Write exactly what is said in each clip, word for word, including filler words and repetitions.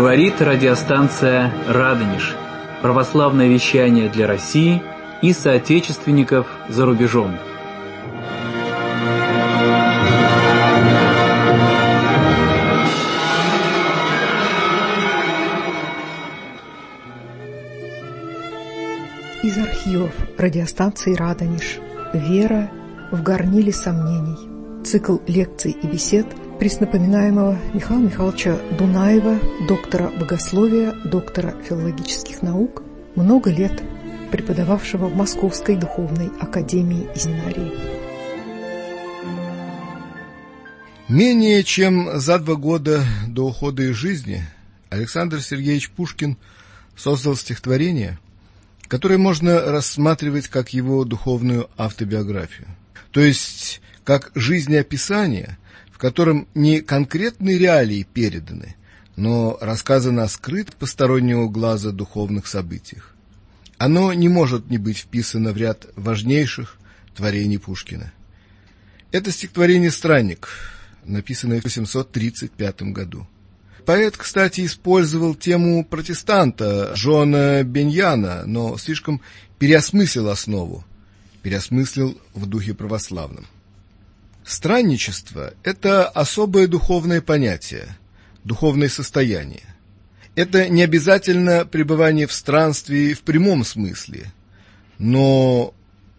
Говорит радиостанция «Радонеж». Православное вещание для России и соотечественников за рубежом. Из архивов радиостанции «Радонеж». Вера в горниле сомнений. Цикл лекций и бесед преснопоминаемого Михаила Михайловича Дунаева, доктора богословия, доктора филологических наук, много лет преподававшего в Московской духовной академии и семинарии. Менее чем за два года до ухода из жизни Александр Сергеевич Пушкин создал стихотворение, которое можно рассматривать как его духовную автобиографию, то есть как жизнеописание, в котором не конкретные реалии переданы, но рассказано о скрытых постороннего глаза духовных событиях. Оно не может не быть вписано в ряд важнейших творений Пушкина. Это стихотворение «Странник», написанное в тысяча восемьсот тридцать пятом году. Поэт, кстати, использовал тему протестанта Жона Беньяна, но слишком переосмыслил основу, переосмыслил в духе православном. Странничество – это особое духовное понятие, духовное состояние. Это не обязательно пребывание в странстве в прямом смысле, но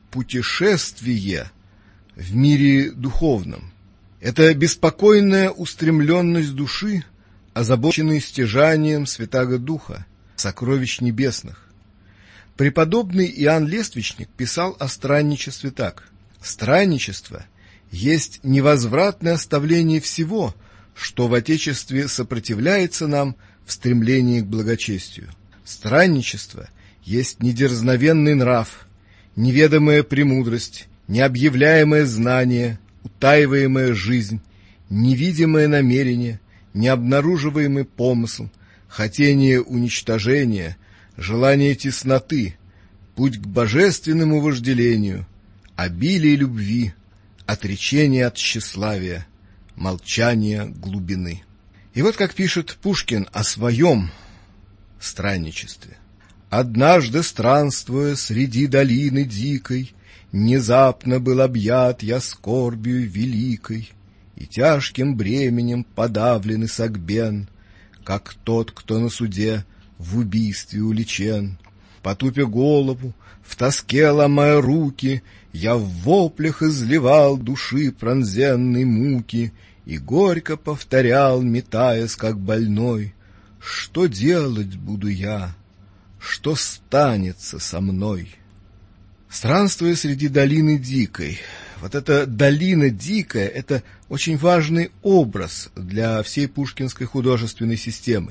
путешествие в мире духовном. Это беспокойная устремленность души, озабоченной стяжанием Святаго Духа, сокровищ небесных. Преподобный Иоанн Лествичник писал о странничестве так: «Странничество есть невозвратное оставление всего, что в Отечестве сопротивляется нам в стремлении к благочестию. Странничество есть недерзновенный нрав, неведомая премудрость, необъявляемое знание, утаиваемая жизнь, невидимое намерение, необнаруживаемый помысл, хотение уничтожения, желание тесноты, путь к божественному вожделению, обилие любви, отречение от тщеславия, молчание глубины». И вот как пишет Пушкин о своем странничестве. «Однажды, странствуя среди долины дикой, внезапно был объят я скорбью великой, и тяжким бременем подавлен и согбен, как тот, кто на суде в убийстве уличен. Потупя голову, в тоске ломая руки, я в воплях изливал души пронзенной муки и горько повторял, метаясь как больной: что делать буду я, что станется со мной?» Странствуя среди долины дикой. Вот эта долина дикая — это очень важный образ для всей пушкинской художественной системы.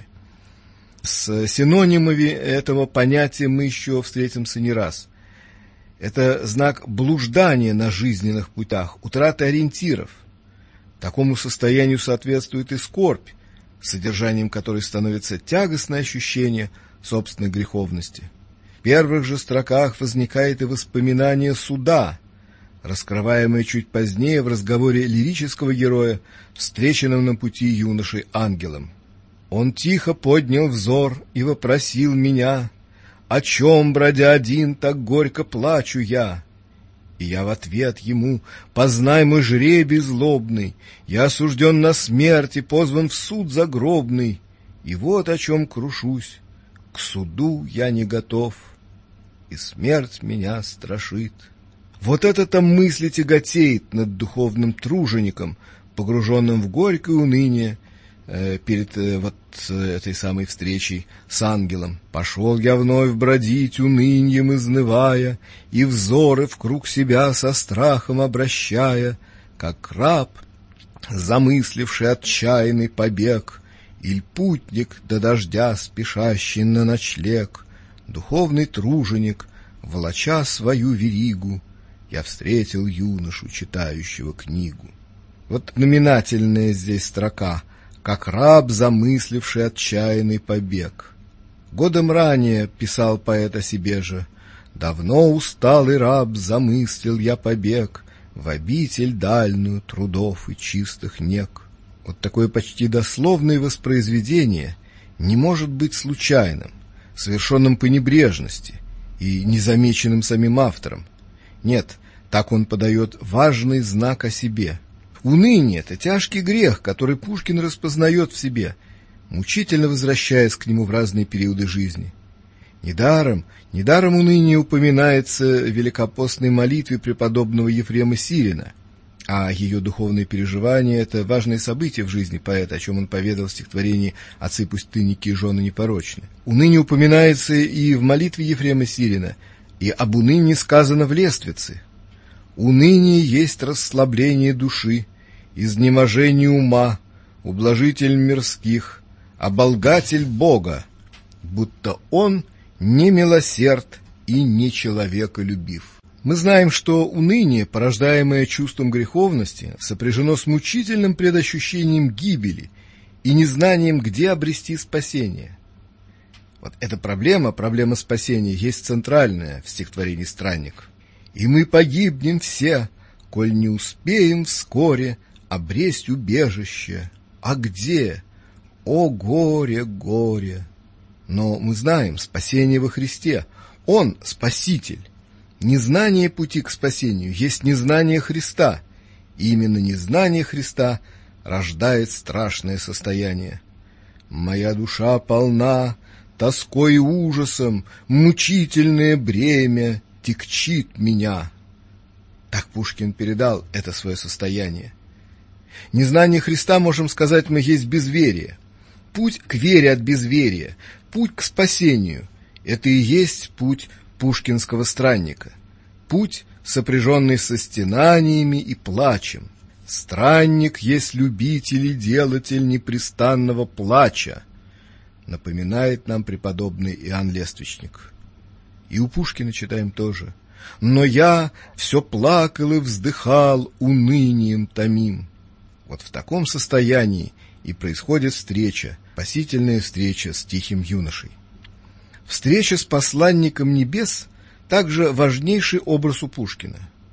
С синонимами этого понятия мы еще встретимся не раз. Это знак блуждания на жизненных путях, утраты ориентиров. Такому состоянию соответствует и скорбь, содержанием которой становится тягостное ощущение собственной греховности. В первых же строках возникает и воспоминание суда, раскрываемое чуть позднее в разговоре лирического героя, встреченного на пути юношей ангелом. «Он тихо поднял взор и вопросил меня: о чем, бродя один, так горько плачу я? И я в ответ ему: познай мой жребий злобный, я осужден на смерть и позван в суд загробный, и вот о чем крушусь, к суду я не готов, и смерть меня страшит». Вот эта-то мысль тяготеет над духовным тружеником, погруженным в горькое уныние э, перед э, вот э, этой самой встречей с ангелом. «Пошел я вновь бродить, уныньем изнывая, и взоры вкруг себя со страхом обращая, как раб, замысливший отчаянный побег, иль путник до дождя спешащий на ночлег, духовный труженик, волоча свою веригу, я встретил юношу, читающего книгу». Вот номинательная здесь строка: «как раб, замысливший отчаянный побег». Годом ранее писал поэт о себе же: «Давно усталый раб, замыслил я побег в обитель дальнюю трудов и чистых нег». Вот такое почти дословное воспроизведение не может быть случайным, совершенным по небрежности и незамеченным самим автором. Нет, так он подает важный знак о себе. Уныние — это тяжкий грех, который Пушкин распознает в себе, мучительно возвращаясь к нему в разные периоды жизни. Недаром, недаром уныние упоминается в великопостной молитве преподобного Ефрема Сирина, а ее духовные переживания — это важное событие в жизни поэта, о чем он поведал в стихотворении «Отцы пустынники и жены непорочны». Уныние упоминается и в молитве Ефрема Сирина, и об унынии сказано в Лествице. «Уныние есть расслабление души, изнеможение ума, ублажитель мирских, оболгатель Бога, будто он не милосерд и не человеколюбив». Мы знаем, что уныние, порождаемое чувством греховности, сопряжено с мучительным предощущением гибели и незнанием, где обрести спасение. Вот эта проблема, проблема спасения, есть центральная в стихотворении «Странник». «И мы погибнем все, коль не успеем вскоре обресть убежище. А где? О горе, горе!» Но мы знаем, спасение во Христе. Он — Спаситель. Незнание пути к спасению есть незнание Христа, и именно незнание Христа рождает страшное состояние. «Моя душа полна тоской и ужасом, мучительное бремя тягчит меня». Так Пушкин передал это свое состояние. Незнание Христа, можем сказать мы, есть безверие. Путь к вере от безверия, путь к спасению — это и есть путь пушкинского странника. Путь, сопряженный со стенаниями и плачем. «Странник есть любитель и делатель непрестанного плача», напоминает нам преподобный Иоанн Лествичник. И у Пушкина читаем тоже: «Но я все плакал и вздыхал, унынием томим». Вот в таком состоянии и происходит встреча, спасительная встреча с тихим юношей. Встреча с посланником небес также важнейший образ у Пушкина.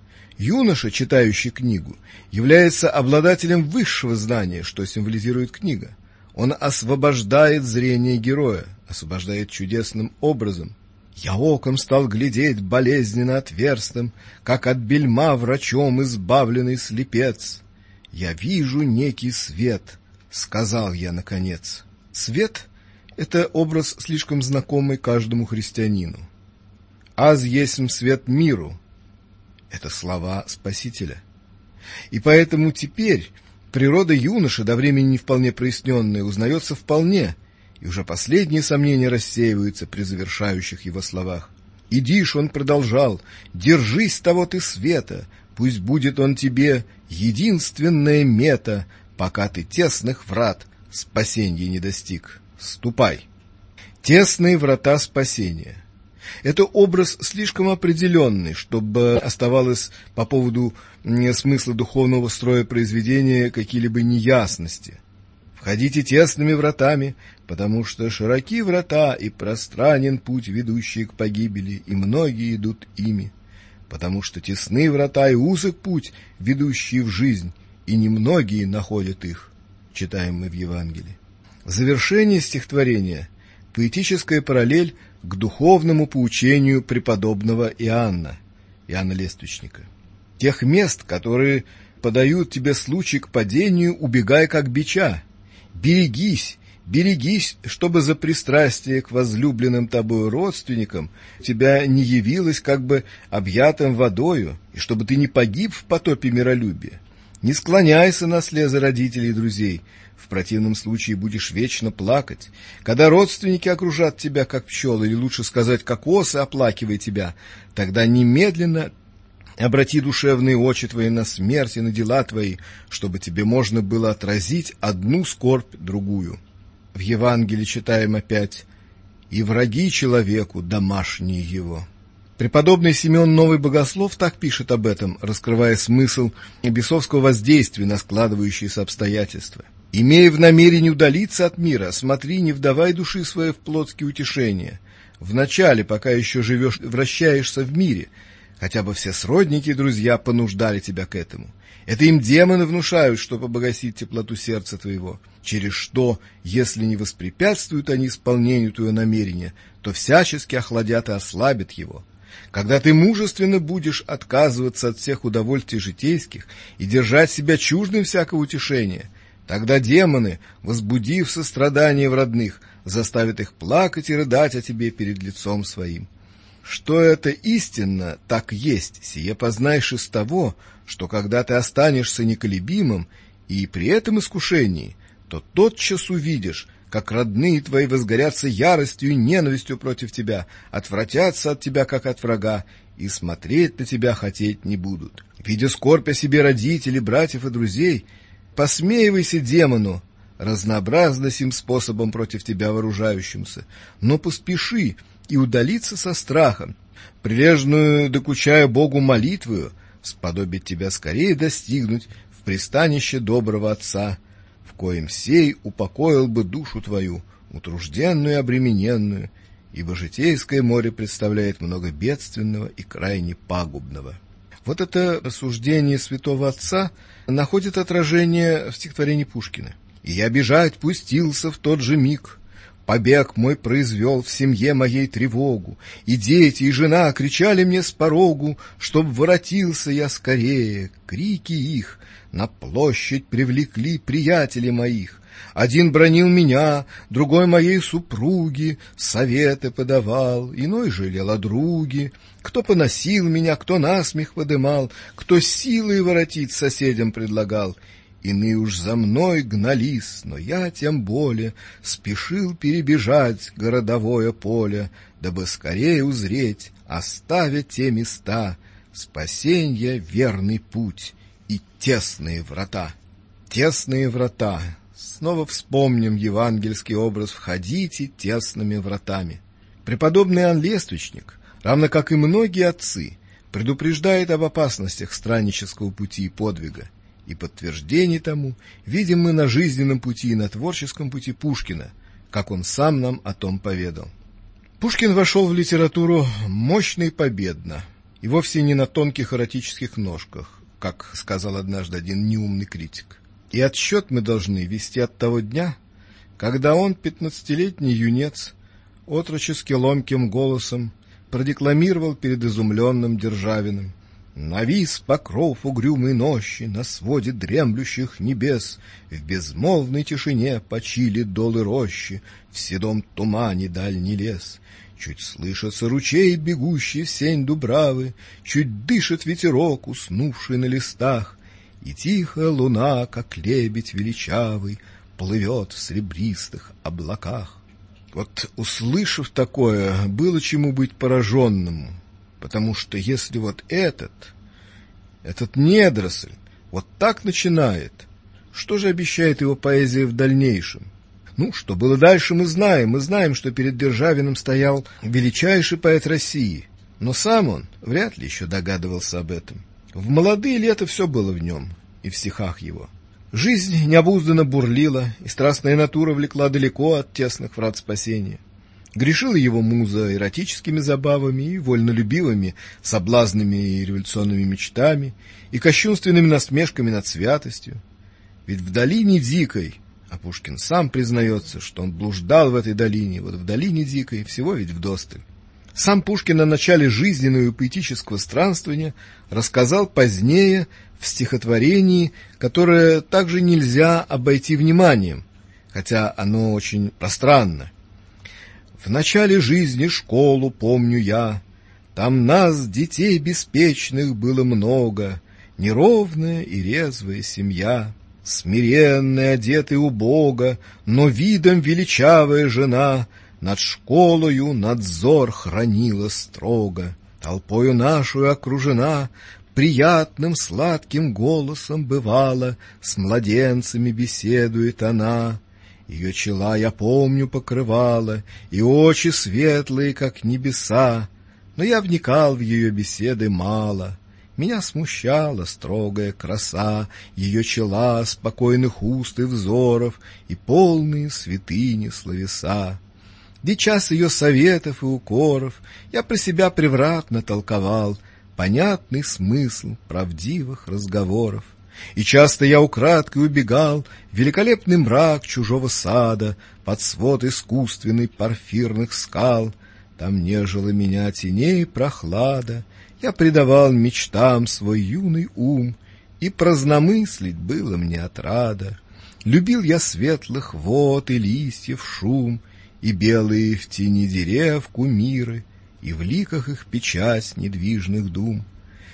Юноша, читающий книгу, является обладателем высшего знания, что символизирует книга. Он освобождает зрение героя, освобождает чудесным образом. «Я оком стал глядеть болезненно отверстым, как от бельма врачом избавленный слепец. Я вижу некий свет», — сказал я наконец. Свет — это образ, слишком знакомый каждому христианину. «Аз есмь свет миру» — это слова Спасителя. И поэтому теперь природа юноши, до времени не вполне проясненная, узнается вполне, и уже последние сомнения рассеиваются при завершающих его словах. «Иди ж», — он продолжал, — «держись того ты света, пусть будет он тебе единственная мета, пока ты тесных врат спасенья не достиг. Ступай». Тесные врата спасения. Это образ слишком определенный, чтобы оставалось по поводу смысла духовного строя произведения какие-либо неясности. «Входите тесными вратами, потому что широки врата и пространен путь, ведущий к погибели, и многие идут ими. Потому что тесны врата и узок путь, ведущий в жизнь, и немногие находят их», читаем мы в Евангелии. В завершении стихотворения поэтическая параллель к духовному поучению преподобного Иоанна, Иоанна Лествичника. «Тех мест, которые подают тебе случай к падению, убегай как бича. Берегись, берегись, чтобы за пристрастие к возлюбленным тобою родственникам тебя не явилось как бы объятым водою, и чтобы ты не погиб в потопе миролюбия. Не склоняйся на слезы родителей и друзей, в противном случае будешь вечно плакать. Когда родственники окружат тебя, как пчелы, или лучше сказать, как осы, оплакивая тебя, тогда немедленно обрати душевные очи твои на смерть и на дела твои, чтобы тебе можно было отразить одну скорбь другую». В Евангелии читаем опять: «И враги человеку домашние его». Преподобный Симеон Новый Богослов так пишет об этом, раскрывая смысл бесовского воздействия на складывающиеся обстоятельства. «Имея в намерении удалиться от мира, смотри, не вдавай души своей в плотские утешения. Вначале, пока еще живешь, вращаешься в мире, хотя бы все сродники и друзья понуждали тебя к этому. Это им демоны внушают, чтобы погасить теплоту сердца твоего, через что, если не воспрепятствуют они исполнению твоего намерения, то всячески охладят и ослабят его. Когда ты мужественно будешь отказываться от всех удовольствий житейских и держать себя чуждым всякого утешения, тогда демоны, возбудив сострадание в родных, заставят их плакать и рыдать о тебе перед лицом своим. Что это истинно так есть, сие познаешь из того, что когда ты останешься неколебимым и при этом искушении, то тотчас увидишь, как родные твои возгорятся яростью и ненавистью против тебя, отвратятся от тебя, как от врага, и смотреть на тебя хотеть не будут. Видя скорбь о себе родителей, братьев и друзей, посмеивайся демону, разнообразно сим способом против тебя вооружающимся, но поспеши и удалиться со страхом, прилежную докучая Богу молитвою, сподобить тебя скорее достигнуть в пристанище доброго Отца, в коем сей упокоил бы душу твою, утружденную и обремененную, ибо житейское море представляет много бедственного и крайне пагубного. Вот это рассуждение святого отца находит отражение в стихотворении Пушкина. «И я бежать пустился в тот же миг, побег мой произвел в семье моей тревогу, и дети, и жена кричали мне с порогу, чтоб воротился я скорее. Крики их на площадь привлекли приятели моих. Один бранил меня, другой моей супруги, советы подавал, иной жалел о друге. Кто поносил меня, кто насмех подымал, кто силой воротить соседям предлагал. Иные уж за мной гнались, но я тем более спешил перебежать городовое поле, дабы скорее узреть, оставя те места, спасенья верный путь и тесные врата». Тесные врата. Снова вспомним евангельский образ «входите тесными вратами». Преподобный Иоанн Лествичник, равно как и многие отцы, предупреждает об опасностях страннического пути и подвига. И подтверждение тому видим мы на жизненном пути и на творческом пути Пушкина, как он сам нам о том поведал. Пушкин вошел в литературу мощно и победно, и вовсе не на тонких эротических ножках, как сказал однажды один неумный критик. И отсчет мы должны вести от того дня, когда он, пятнадцатилетний юнец, отрочески ломким голосом продекламировал перед изумленным Державиным: «Навис покров угрюмой нощи на своде дремлющих небес, в безмолвной тишине почили долы рощи, в седом тумане дальний лес. Чуть слышится ручей, бегущий в сень дубравы, чуть дышит ветерок, уснувший на листах, и тихо луна, как лебедь величавый, плывет в серебристых облаках». Вот, услышав такое, было чему быть пораженному, потому что если вот этот, этот недоросль вот так начинает, что же обещает его поэзия в дальнейшем? Ну, что было дальше, мы знаем. Мы знаем, что перед Державиным стоял величайший поэт России, но сам он вряд ли еще догадывался об этом. В молодые лета все было в нем и в стихах его. Жизнь необузданно бурлила, и страстная натура влекла далеко от тесных врат спасения. Грешила его муза эротическими забавами и вольнолюбивыми соблазнами и революционными мечтами, и кощунственными насмешками над святостью. Ведь в долине дикой, а Пушкин сам признается, что он блуждал в этой долине, вот в долине дикой всего ведь вдосталь. Сам Пушкин о начале жизненного и поэтического странствования рассказал позднее в стихотворении, которое также нельзя обойти вниманием, хотя оно очень пространно. «В начале жизни школу помню я, там нас, детей беспечных, было много, неровная и резвая семья, смиренная, одетая убого, но видом величавая жена, над школою надзор хранила строго, толпою нашу окружена, приятным сладким голосом бывало, с младенцами беседует она. Ее чела, я помню, покрывала, и очи светлые, как небеса, но я вникал в ее беседы мало. Меня смущала строгая краса ее чела, спокойных уст и взоров, и полные святыни словеса. Ведь час ее советов и укоров я про себя превратно толковал, понятный смысл правдивых разговоров. И часто я украдкой убегал в великолепный мрак чужого сада под свод искусственный порфирных скал. Там нежила меня теней прохлада, я предавал мечтам свой юный ум, и праздномыслить было мне отрада. Любил я светлых вод и листьев шум, и белые в тени дерев кумиры, и в ликах их печать недвижных дум.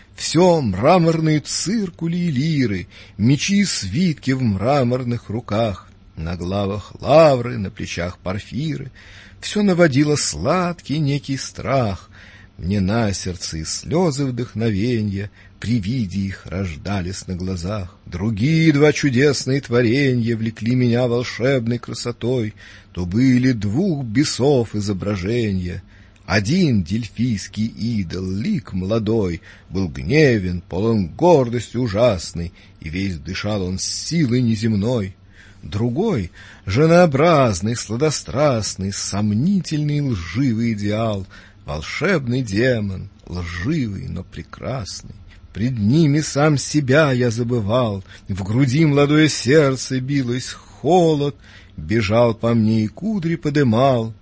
Все мраморные циркули и лиры, мечи и свитки в мраморных руках, на главах лавры, на плечах порфиры, все наводило сладкий некий страх. Мне на сердце и слезы вдохновенья при виде их рождались на глазах. Другие два чудесные творенья влекли меня волшебной красотой, то были двух бесов изображенья. Один дельфийский идол, лик молодой, был гневен, полон гордости ужасной, и весь дышал он с силой неземной. Другой — женообразный, сладострастный, сомнительный лживый идеал, волшебный демон, лживый, но прекрасный. Пред ними сам себя я забывал, в груди молодое сердце билось, холод бежал по мне и кудри подымал.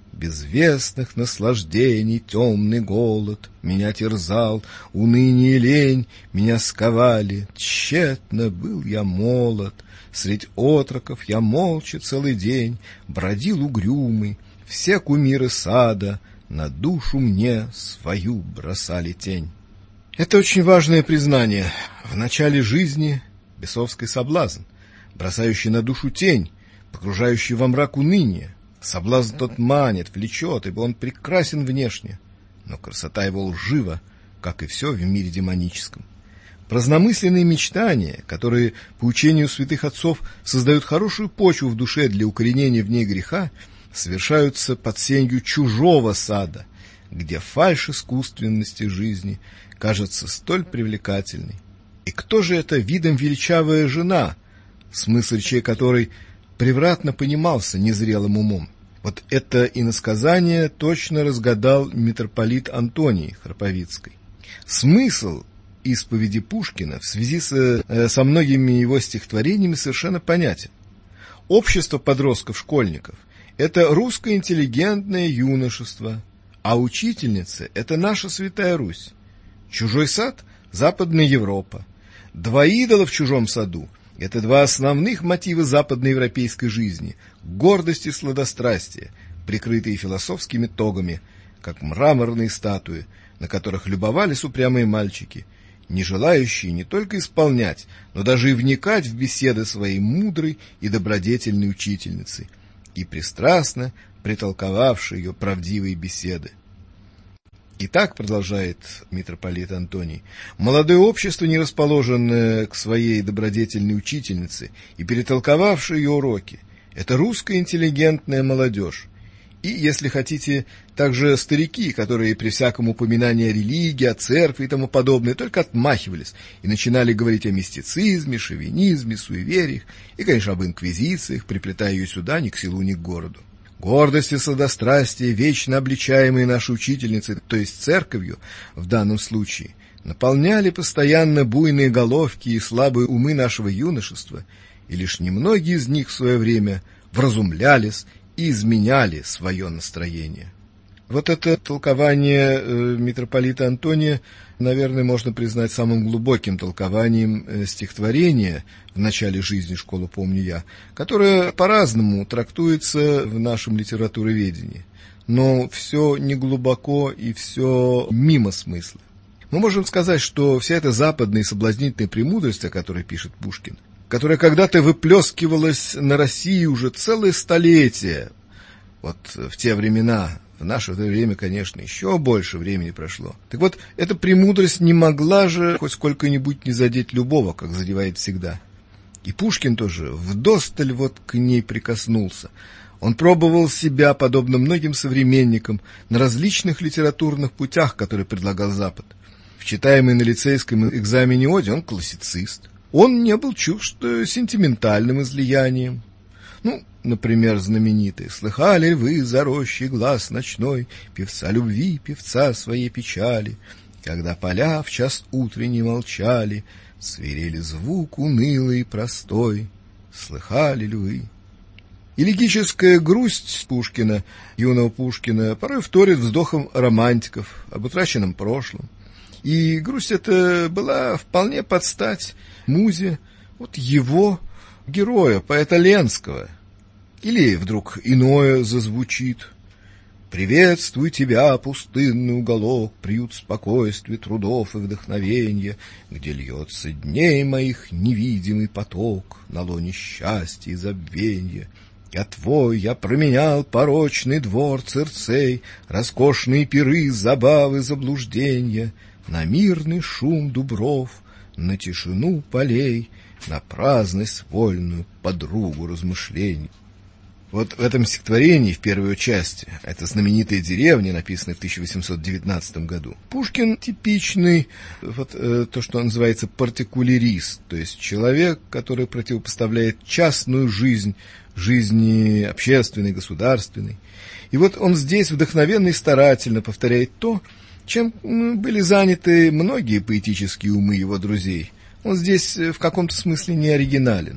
Безвестных наслаждений темный голод меня терзал, уныние и лень меня сковали. Тщетно был я молод, средь отроков я молча целый день бродил угрюмый. Все кумиры сада на душу мне свою бросали тень. Это очень важное признание. В начале жизни бесовский соблазн, бросающий на душу тень, погружающий во мрак уныния. Соблазн тот манит, влечет, ибо он прекрасен внешне, но красота его лжива, как и все в мире демоническом. Праздномысленные мечтания, которые, по учению святых отцов, создают хорошую почву в душе для укоренения в ней греха, совершаются под сенью чужого сада, где фальшь искусственности жизни кажется столь привлекательной. И кто же эта видом величавая жена, смысл речей которой превратно понимался незрелым умом? Вот это иносказание точно разгадал митрополит Антоний Храповицкий. Смысл исповеди Пушкина в связи со, со многими его стихотворениями совершенно понятен. Общество подростков-школьников — это русское интеллигентное юношество, а учительница — это наша Святая Русь. Чужой сад — Западная Европа. Два идола в чужом саду — это два основных мотива западноевропейской жизни — гордость и сладострастие, прикрытые философскими тогами, как мраморные статуи, на которых любовались упрямые мальчики, не желающие не только исполнять, но даже и вникать в беседы своей мудрой и добродетельной учительницы, и пристрастно притолковавшие ее правдивые беседы. Итак, продолжает митрополит Антоний, молодое общество, не расположенное к своей добродетельной учительнице и перетолковавшее ее уроки, это русская интеллигентная молодежь. И, если хотите, также старики, которые при всяком упоминании о религии, о церкви и тому подобное только отмахивались и начинали говорить о мистицизме, шовинизме, суевериях и, конечно, об инквизициях, приплетая ее сюда ни к селу, ни к городу. Гордость и сладострастие, вечно обличаемые нашей учительницей, то есть церковью в данном случае, наполняли постоянно буйные головки и слабые умы нашего юношества, и лишь немногие из них в свое время вразумлялись и изменяли свое настроение. Вот это толкование э, митрополита Антония, наверное, можно признать самым глубоким толкованием э, стихотворения «В начале жизни школу помню я», которое по-разному трактуется в нашем литературоведении, но все неглубоко и все мимо смысла. Мы можем сказать, что вся эта западная и соблазнительная премудрость, о которой пишет Пушкин, которая когда-то выплескивалась на России уже целое столетие, вот в те времена, в наше время, конечно, еще больше времени прошло. Так вот, эта премудрость не могла же хоть сколько-нибудь не задеть любого, как задевает всегда. И Пушкин тоже вдосталь вот к ней прикоснулся. Он пробовал себя, подобно многим современникам, на различных литературных путях, которые предлагал Запад. В читаемой на лицейском экзамене оде он классицист. Он не был чужд сентиментальным излиянием. Ну, например, знаменитый «Слыхали вы за рощей глаз ночной, певца любви, певца своей печали?» когда поля в час утренний молчали, свирели звук унылый и простой. Слыхали ли вы? Элегическая грусть Пушкина, юного Пушкина, порой вторит вздохом романтиков об утраченном прошлом. И грусть эта была вполне под стать музе вот его героя, поэта Ленского. Или вдруг иное зазвучит: «Приветствуй тебя, пустынный уголок, приют спокойствия, трудов и вдохновенья, где льется дней моих невидимый поток на лоне счастья и забвенья. Я твой, я променял порочный двор Цирцей, роскошные пиры, забавы, заблужденья, на мирный шум дубров, на тишину полей, на праздность вольную, подругу размышлений». Вот в этом стихотворении, в первой части, это знаменитая деревня, написанная в тысяча восемьсот девятнадцатом году, Пушкин типичный, вот, э, то, что называется партикулярист, то есть человек, который противопоставляет частную жизнь жизни общественной, государственной. И вот он здесь вдохновенно и старательно повторяет то, чем были заняты многие поэтические умы его друзей. Он здесь в каком-то смысле не оригинален.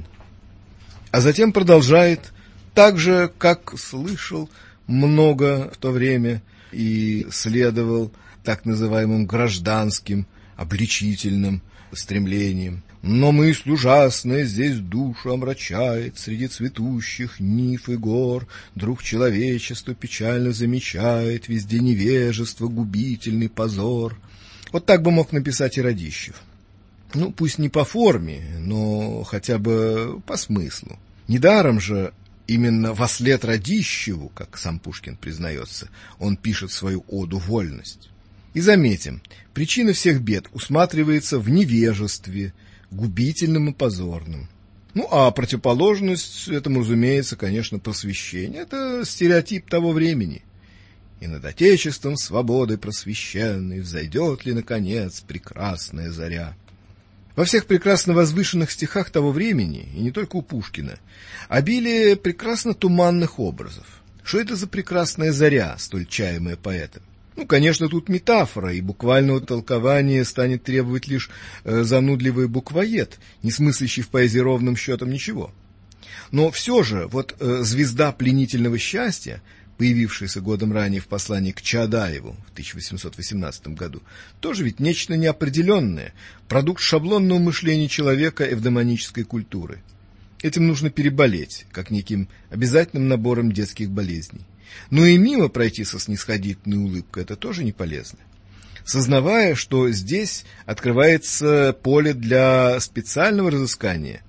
А затем продолжает так же, как слышал много в то время и следовал так называемым гражданским, обличительным стремлениям. Но мысль ужасная здесь душу омрачает, среди цветущих нив и гор друг человечества печально замечает, везде невежество, губительный позор. Вот так бы мог написать и Радищев. Ну, пусть не по форме, но хотя бы по смыслу. Недаром же именно вослед Радищеву, как сам Пушкин признается, он пишет свою оду «Вольность». И заметим, причина всех бед усматривается в невежестве, губительным и позорным. Ну, а противоположность этому, разумеется, конечно, просвещение. Это стереотип того времени. И над отечеством свободы просвещенной взойдет ли, наконец, прекрасная заря. Во всех прекрасно возвышенных стихах того времени, и не только у Пушкина, обилие прекрасно туманных образов. Что это за прекрасная заря, столь чаемая поэтом? Ну, конечно, тут метафора, и буквального толкования станет требовать лишь э, занудливый буквоед, не смыслящий в поэзии ровным счетом ничего. Но все же, вот э, звезда пленительного счастья, появившаяся годом ранее в послании к Чаадаеву в тысяча восемьсот восемнадцатом году, тоже ведь нечто неопределенное, продукт шаблонного мышления человека эвдемонической культуры. Этим нужно переболеть, как неким обязательным набором детских болезней. Но и мимо пройти со снисходительной улыбкой — это тоже не полезно. Сознавая, что здесь открывается поле для специального разыскания,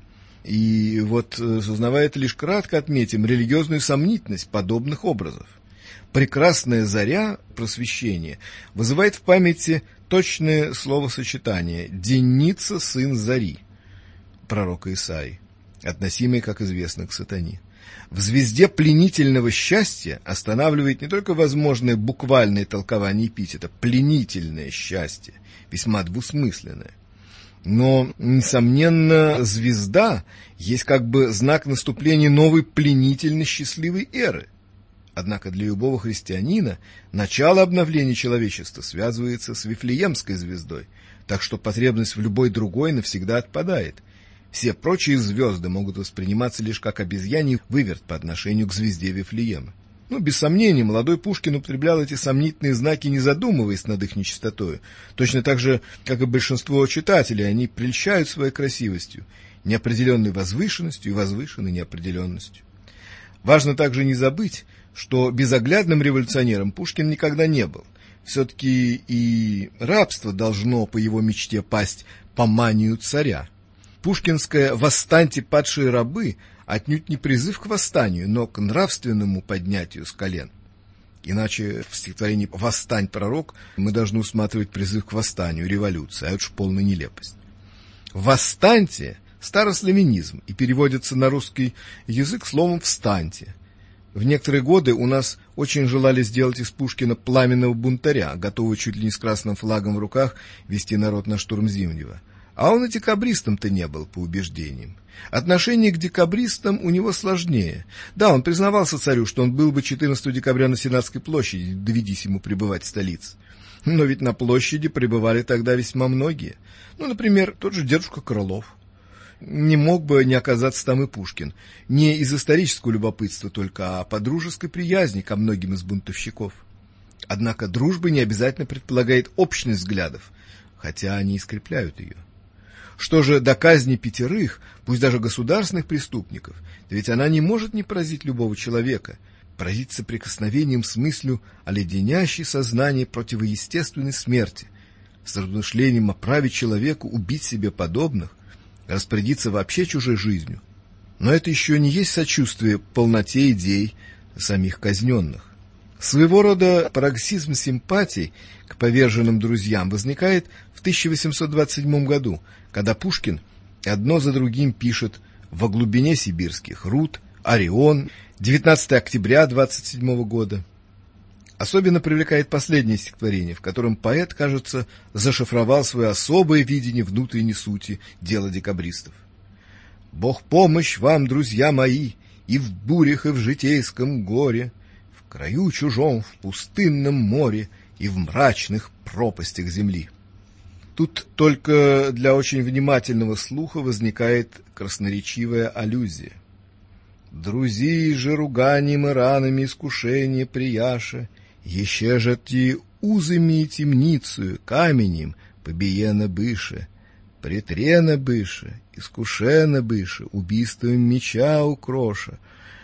и вот, сознавая это, лишь кратко отметим религиозную сомнительность подобных образов. Прекрасная заря просвещения вызывает в памяти точное словосочетание «Деница, сын зари» пророка Исаии, относимый, как известно, к сатане. В звезде пленительного счастья останавливает не только возможное буквальное толкование эпитета «пленительное счастье», весьма двусмысленное, но, несомненно, звезда есть как бы знак наступления новой пленительно счастливой эры. Однако для любого христианина начало обновления человечества связывается с Вифлеемской звездой, так что потребность в любой другой навсегда отпадает. Все прочие звезды могут восприниматься лишь как обезьяний выверт по отношению к звезде Вифлеема. Ну, без сомнения, молодой Пушкин употреблял эти сомнительные знаки, не задумываясь над их нечистотою. Точно так же, как и большинство читателей, они прельщают своей красивостью, неопределенной возвышенностью и возвышенной неопределенностью. Важно также не забыть, что безоглядным революционером Пушкин никогда не был. Все-таки и рабство должно, по его мечте, пасть по манию царя. Пушкинское «восстаньте, падшие рабы» отнюдь не призыв к восстанию, но к нравственному поднятию с колен. Иначе в стихотворении «Восстань, пророк» мы должны усматривать призыв к восстанию, революции, а это уж полная нелепость. «Восстаньте» — старославянизм и переводится на русский язык словом «встаньте». В некоторые годы у нас очень желали сделать из Пушкина пламенного бунтаря, готового чуть ли не с красным флагом в руках вести народ на штурм Зимнего. А он и декабристом-то не был, по убеждениям. Отношение к декабристам у него сложнее. Да, он признавался царю, что он был бы четырнадцатого декабря на Сенатской площади, доведись ему пребывать в столице. Но ведь на площади пребывали тогда весьма многие. Ну, например, тот же дедушка Крылов. Не мог бы не оказаться там и Пушкин. Не из исторического любопытства только, а по дружеской приязни ко многим из бунтовщиков. Однако дружба не обязательно предполагает общность взглядов, хотя они и скрепляют ее. Что же до казни пятерых, пусть даже государственных преступников, ведь она не может не поразить любого человека, поразить соприкосновением с мыслью о леденящей сознании противоестественной смерти, с размышлением о праве человека убить себе подобных, распорядиться вообще чужой жизнью. Но это еще не есть сочувствие полноте идей самих казненных. Своего рода пароксизм симпатий к поверженным друзьям возникает в тысяча восемьсот двадцать седьмом году, когда Пушкин одно за другим пишет «Во глубине сибирских руд», «Орион», девятнадцатого октября двадцать седьмого года. Особенно привлекает последнее стихотворение, в котором поэт, кажется, зашифровал свое особое видение внутренней сути дела декабристов. «Бог помощь вам, друзья мои, и в бурях, и в житейском горе, в краю чужом, в пустынном море и в мрачных пропастях земли». Тут только для очень внимательного слуха возникает красноречивая аллюзия. «Друзи же руганием и ранами искушения прияше, еще же ти узами темницею, каменем побиена быше, притрена быше, искушена быше, убийством меча укроша,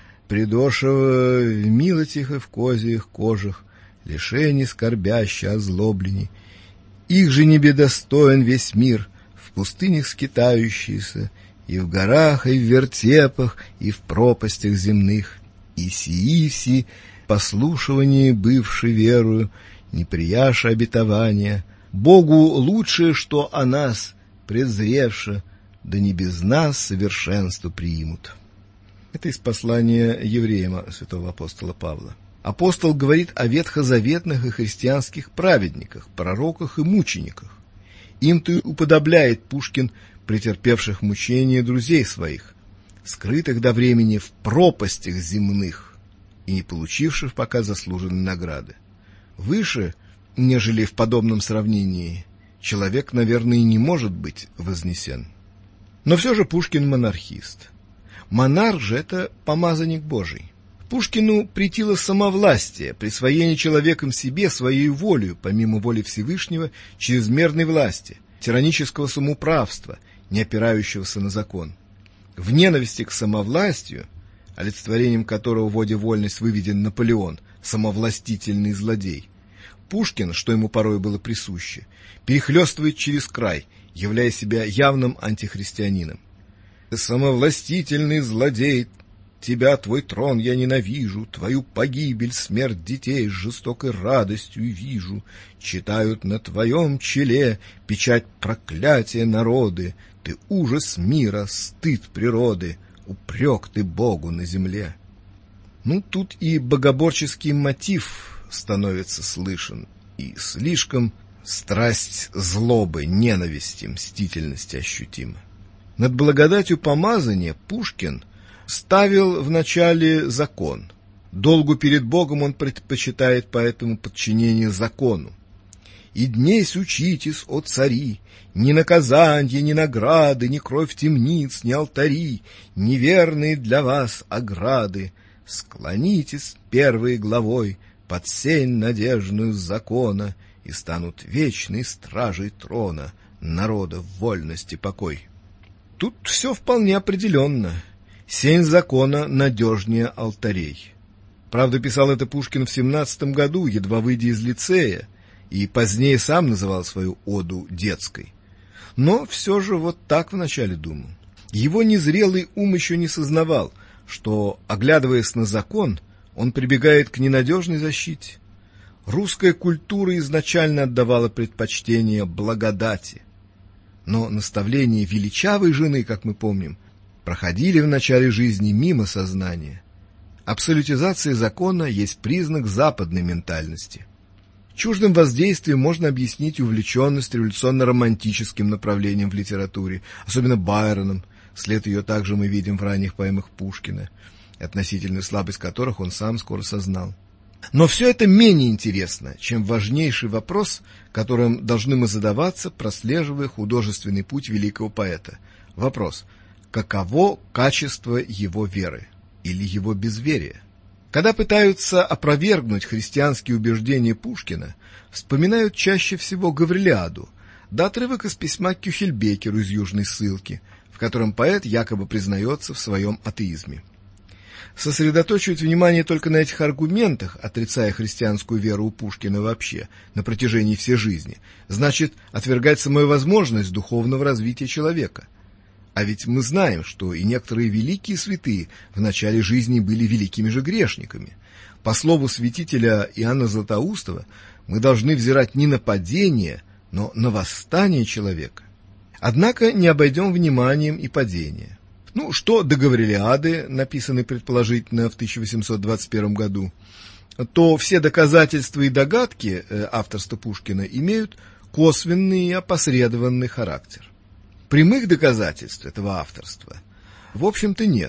придошего в милотих и в козьих кожах, лишений скорбяще озлоблений. Их же не бедостоин весь мир, в пустынях скитающийся, и в горах, и в вертепах, и в пропастях земных, и сии все послушивание бывшей верою, не прияша обетования, Богу лучшее, что о нас презревше, да не без нас совершенство примут». Это из послания евреям святого апостола Павла. Апостол говорит о ветхозаветных и христианских праведниках, пророках и мучениках. Им-то и уподобляет Пушкин претерпевших мучения друзей своих, скрытых до времени в пропастях земных и не получивших пока заслуженной награды. Выше, нежели в подобном сравнении, человек, наверное, и не может быть вознесен. Но все же Пушкин монархист. Монарх же — это помазанник Божий. Пушкину претило самовластие, присвоение человеком себе своей волею, помимо воли Всевышнего, чрезмерной власти, тиранического самоуправства, не опирающегося на закон. В ненависти к самовластию, олицетворением которого в «Воде вольность» выведен Наполеон, самовластительный злодей, Пушкин, что ему порой было присуще, перехлестывает через край, являя себя явным антихристианином. «Самовластительный злодей, тебя, твой трон, я ненавижу, твою погибель, смерть детей с жестокой радостью вижу. Читают на твоем челе печать проклятия народы, ты ужас мира, стыд природы, упрек ты Богу на земле». Ну, тут и богоборческий мотив становится слышен, и слишком страсть злобы, ненависти, мстительности ощутима. Над благодатью помазания Пушкин ставил вначале закон. Долгу перед Богом он предпочитает поэтому подчинение закону. «И днесь учитесь, о цари, ни наказанье, ни награды, ни кровь темниц, ни алтари, неверные для вас ограды, склонитесь первой главой под сень надежную закона, и станут вечной стражей трона народа в вольности покой». Тут все вполне определенно. Сень закона надежнее алтарей. Правда, писал это Пушкин в семнадцатом году, едва выйдя из лицея, и позднее сам называл свою оду детской. Но все же вот так вначале думал. Его незрелый ум еще не сознавал, что, оглядываясь на закон, он прибегает к ненадежной защите. Русская культура изначально отдавала предпочтение благодати. Но наставления величавой жены, как мы помним, проходили в начале жизни мимо сознания. Абсолютизация закона есть признак западной ментальности. Чуждым воздействием можно объяснить увлеченность революционно-романтическим направлением в литературе, особенно Байроном, след ее также мы видим в ранних поэмах Пушкина, относительную слабость которых он сам скоро сознал. Но все это менее интересно, чем важнейший вопрос, которым должны мы задаваться, прослеживая художественный путь великого поэта. Вопрос: каково качество его веры или его безверия? Когда пытаются опровергнуть христианские убеждения Пушкина, вспоминают чаще всего Гаврилиаду, да отрывок из письма Кюхельбекеру из Южной ссылки, в котором поэт якобы признается в своем атеизме. Сосредоточивать внимание только на этих аргументах, отрицая христианскую веру у Пушкина вообще на протяжении всей жизни, значит отвергать самую возможность духовного развития человека. А ведь мы знаем, что и некоторые великие святые в начале жизни были великими же грешниками. По слову святителя Иоанна Златоустова, мы должны взирать не на падение, но на восстание человека. Однако не обойдем вниманием и падение. Ну, что до Гаврилиады, написанной предположительно в тысяча восемьсот двадцать первом году, то все доказательства и догадки авторства Пушкина имеют косвенный и опосредованный характер. Прямых доказательств этого авторства, в общем-то, нет.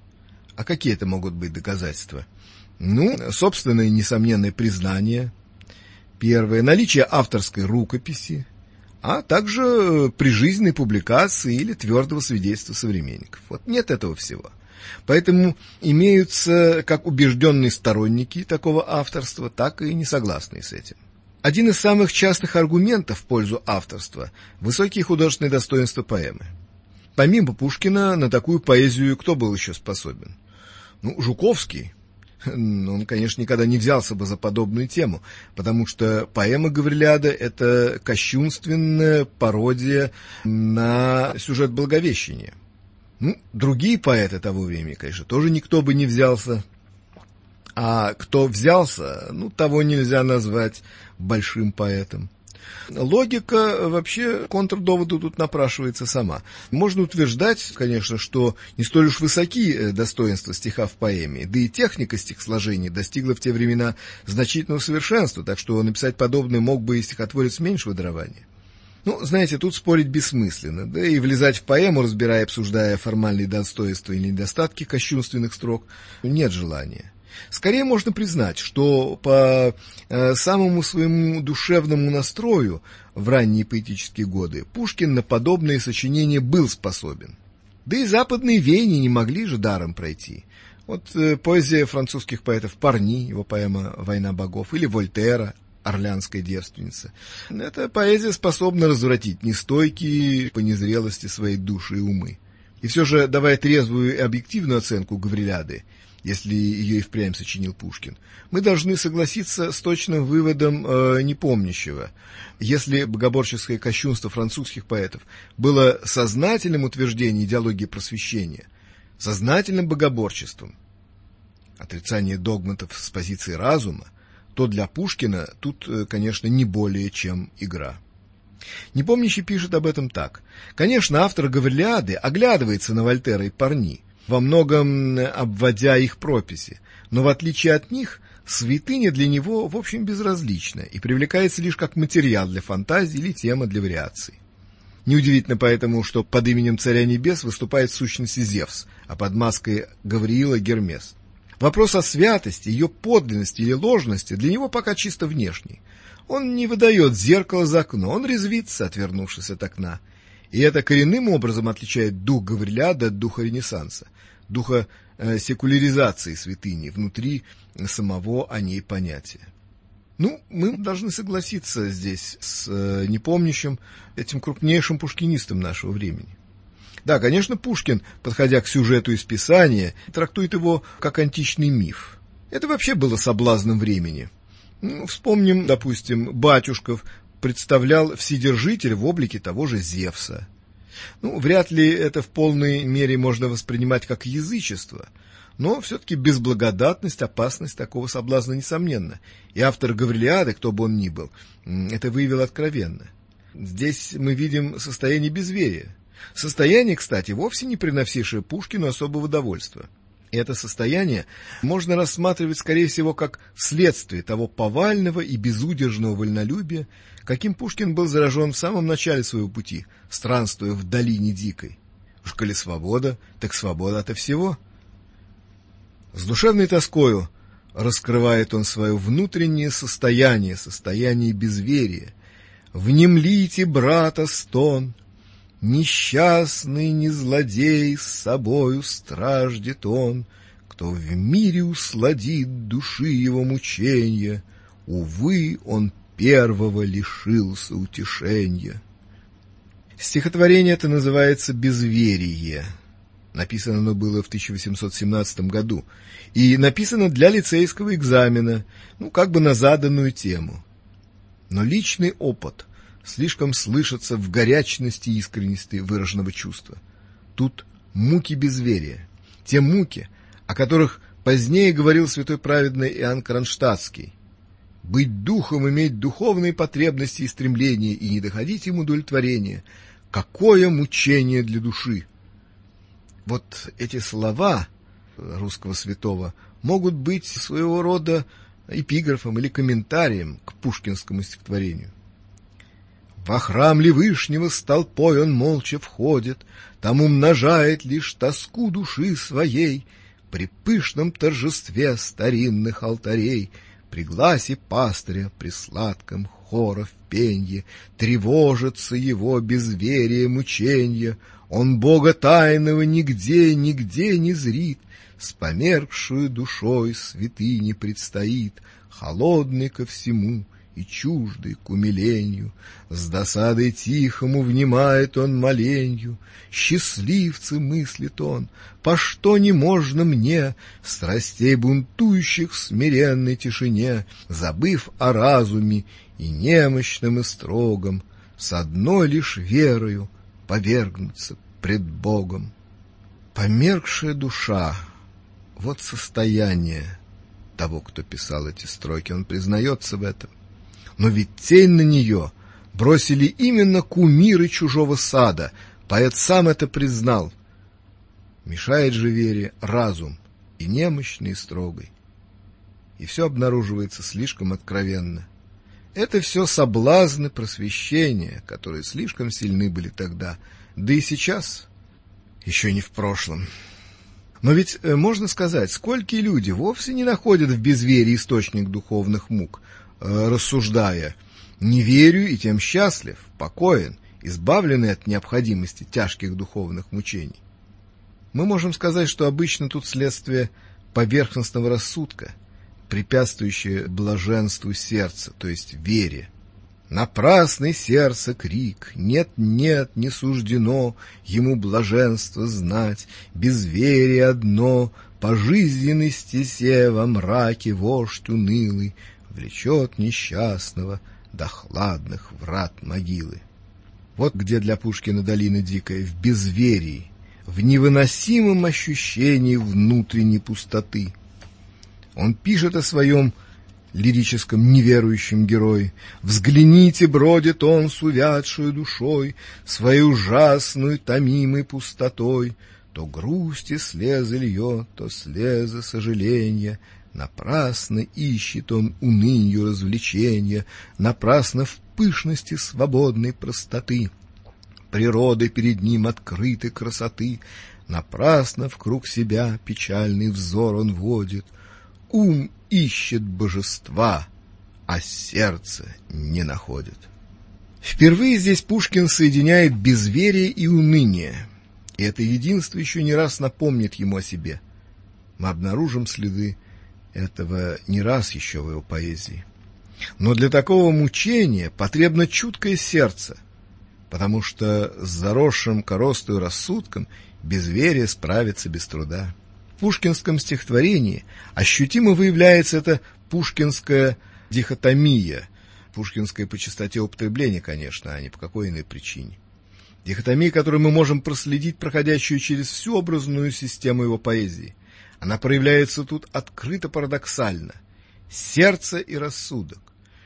А какие это могут быть доказательства? Ну, собственное несомненное признание, первое, наличие авторской рукописи, а также прижизненной публикации или твердого свидетельства современников. Вот нет этого всего. Поэтому имеются как убежденные сторонники такого авторства, так и несогласные с этим. Один из самых частых аргументов в пользу авторства – высокие художественные достоинства поэмы. Помимо Пушкина, на такую поэзию кто был еще способен? Ну, Жуковский. Он, конечно, никогда не взялся бы за подобную тему, потому что поэма Гаврилиада – это кощунственная пародия на сюжет Благовещения. Ну, другие поэты того времени, конечно, тоже никто бы не взялся. А кто взялся, ну, того нельзя назвать большим поэтом. Логика вообще контрдоводу тут напрашивается сама. Можно утверждать, конечно, что не столь уж высоки достоинства стиха в поэме, да и техника стихосложения достигла в те времена значительного совершенства, так что написать подобное мог бы и стихотворец меньшего дарования. Ну, знаете, тут спорить бессмысленно, да и влезать в поэму, разбирая и обсуждая формальные достоинства или недостатки кощунственных строк, нет желания. Скорее можно признать, что по э, самому своему душевному настрою в ранние поэтические годы Пушкин на подобные сочинения был способен. Да и западные веяния не могли же даром пройти. Вот э, поэзия французских поэтов Парни, его поэма «Война богов», или Вольтера «Орлеанская девственница». Эта поэзия способна развратить нестойкие по незрелости своей души и умы. И все же, давая трезвую и объективную оценку Гаврилиады, если ее и впрямь сочинил Пушкин, мы должны согласиться с точным выводом э, непомнящего. Если богоборческое кощунство французских поэтов было сознательным утверждением идеологии просвещения, сознательным богоборчеством, отрицание догматов с позиции разума, то для Пушкина тут, конечно, не более чем игра. Непомнящий пишет об этом так. Конечно, автор Гаврилиады оглядывается на Вольтера и Парни, во многом обводя их прописи, но в отличие от них, святыня для него в общем безразлична и привлекается лишь как материал для фантазии или тема для вариаций. Неудивительно поэтому, что под именем Царя Небес выступает в сущности Зевс, а под маской Гавриила Гермес. Вопрос о святости, ее подлинности или ложности для него пока чисто внешний. Он не выдает зеркало за окно, он резвится, отвернувшись от окна. И это коренным образом отличает дух Гаврилиады от духа Ренессанса, духа э, секуляризации святыни внутри самого о ней понятия. Ну, мы должны согласиться здесь с э, непомнящим, этим крупнейшим пушкинистом нашего времени. Да, конечно, Пушкин, подходя к сюжету из Писания, трактует его как античный миф. Это вообще было соблазном времени. Ну, вспомним, допустим, Батюшков представлял Вседержителя в облике того же Зевса. Ну, вряд ли это в полной мере можно воспринимать как язычество, но все-таки безблагодатность, опасность такого соблазна несомненна. И автор Гаврилиады, кто бы он ни был, это выявил откровенно. Здесь мы видим состояние безверия. Состояние, кстати, вовсе не приносившее Пушкину особого удовольствия. И это состояние можно рассматривать, скорее всего, как следствие того повального и безудержного вольнолюбия, каким Пушкин был заражен в самом начале своего пути, странствуя в долине дикой. Уж коли свобода, так свобода ото всего. С душевной тоскою раскрывает он свое внутреннее состояние, состояние безверия. «Внемлите, брата, стон, несчастный, не злодей, с собою страждет он, кто в мире усладит души его мученья, увы, он первого лишился утешенья». Стихотворение это называется «Безверие». Написано оно было в тысяча восемьсот семнадцатом году и написано для лицейского экзамена, ну, как бы на заданную тему. Но личный опыт слишком слышится в горячности и искренности выраженного чувства. Тут муки безверия, те муки, о которых позднее говорил святой праведный Иоанн Кронштадтский. Быть духом, иметь духовные потребности и стремления и не доходить им удовлетворения — какое мучение для души! Вот эти слова русского святого могут быть своего рода эпиграфом или комментарием к пушкинскому стихотворению. «Во храм ли Вышнего с толпой он молча входит, там умножает лишь тоску души своей, при пышном торжестве старинных алтарей, при гласе пастыря, при сладком хора в пенье, тревожится его безверие мученья, он Бога тайного нигде, нигде не зрит, с померкшую душой святыне предстоит, холодный ко всему и чуждый к умилению, с досадой тихому внимает он моленью, счастливцы мыслит он, по что не можно мне, страстей бунтующих в смиренной тишине, забыв о разуме и немощном и строгом, с одной лишь верою повергнуться пред Богом». Померкшая душа — вот состояние того, кто писал эти строки, он признается в этом. Но ведь тень на нее бросили именно кумиры чужого сада, поэт сам это признал. Мешает же вере разум, и немощный, и строгой. И все обнаруживается слишком откровенно. Это все соблазны просвещения, которые слишком сильны были тогда, да и сейчас, еще не в прошлом. Но ведь э, можно сказать, сколькие люди вовсе не находят в безверии источник духовных мук, э, рассуждая: «Не верю и тем счастлив, покоен, избавленный от необходимости тяжких духовных мучений». Мы можем сказать, что обычно тут следствие поверхностного рассудка, препятствующее блаженству сердца, то есть вере. Напрасный сердце крик, нет-нет, не суждено ему блаженство знать, безверие одно, по жизненной стезе во мраке вождь унылый влечет несчастного до хладных врат могилы. Вот где для Пушкина долина дикая, в безверии, в невыносимом ощущении внутренней пустоты. Он пишет о своем лирическом неверующем герое: «Взгляните, бродит он с увядшую душой, своей ужасной томимой пустотой, то грусти слезы льет, то слезы сожаления, напрасно ищет он унынью развлечения, напрасно в пышности свободной простоты, природы перед ним открытой красоты, напрасно вкруг себя печальный взор он водит, ум ищет божества, а сердце не находит». Впервые здесь Пушкин соединяет безверие и уныние, и это единство еще не раз напомнит ему о себе. Мы обнаружим следы этого не раз еще в его поэзии. Но для такого мучения потребно чуткое сердце, потому что с заросшим коростою рассудком безверие справится без труда. В пушкинском стихотворении ощутимо выявляется эта пушкинская дихотомия, пушкинская по частоте употребления, конечно, а не по какой иной причине. Дихотомия, которую мы можем проследить, проходящую через всю образную систему его поэзии. Она проявляется тут открыто парадоксально. Сердце и рассудок.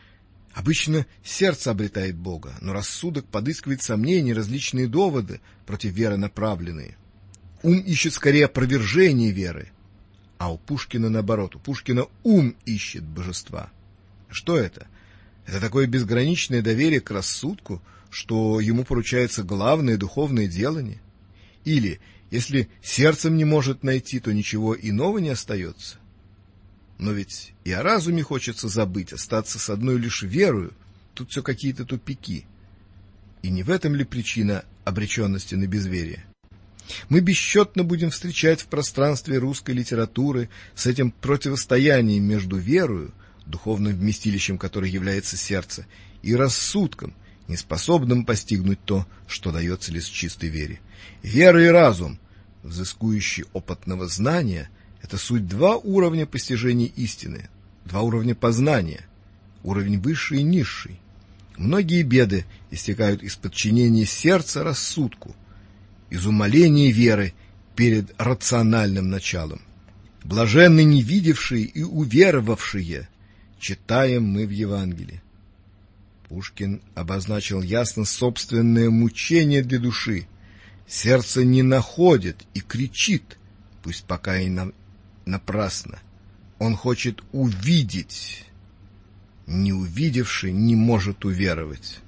Обычно сердце обретает Бога, но рассудок подыскивает сомнения, различные доводы против веры направленные. Ум ищет скорее опровержение веры, А у Пушкина наоборот, у Пушкина ум ищет божества. Что это? Это такое безграничное доверие к рассудку, что ему поручается главное духовное делание? Или, если сердцем не может найти, то ничего иного не остается? Но ведь и о разуме хочется забыть, остаться с одной лишь верою. Тут все какие-то тупики. И не в этом ли причина обреченности на безверие? Мы бесчетно будем встречать в пространстве русской литературы с этим противостоянием между верою, духовным вместилищем которой является сердце, и рассудком, неспособным постигнуть то, что дается лишь чистой вере. Вера и разум, взыскующий опытного знания, это суть два уровня постижения истины, два уровня познания, уровень высший и низший. Многие беды истекают из подчинения сердца рассудку, из умаления веры перед рациональным началом. Блаженны не видевшие и уверовавшие, читаем мы в Евангелии. Пушкин обозначил ясно собственное мучение для души. Сердце не находит и кричит, пусть пока и на... напрасно. Он хочет увидеть. Не увидевший не может уверовать.